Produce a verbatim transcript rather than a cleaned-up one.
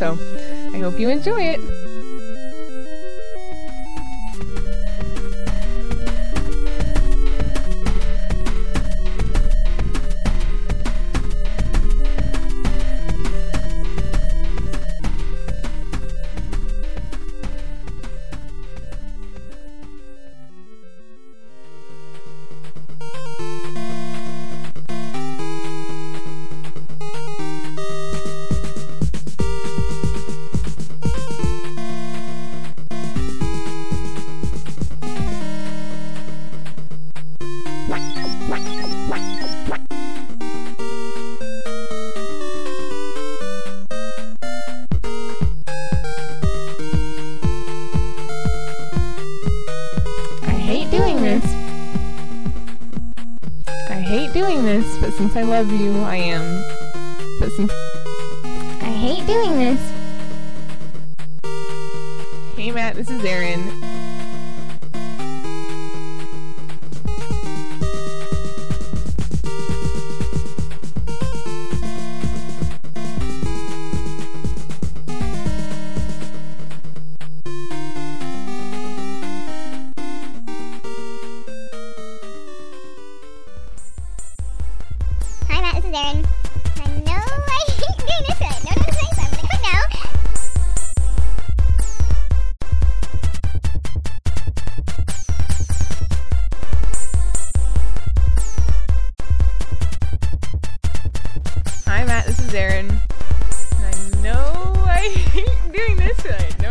so I hope you enjoy it. Doing this, but since I love you, I am. But since I hate doing this. Hey Matt, this is Erin. This is Erin. I know I hate doing this, but I know what to say, so I'm gonna quit now. Hi Matt, this is Erin. I know I hate doing this, but I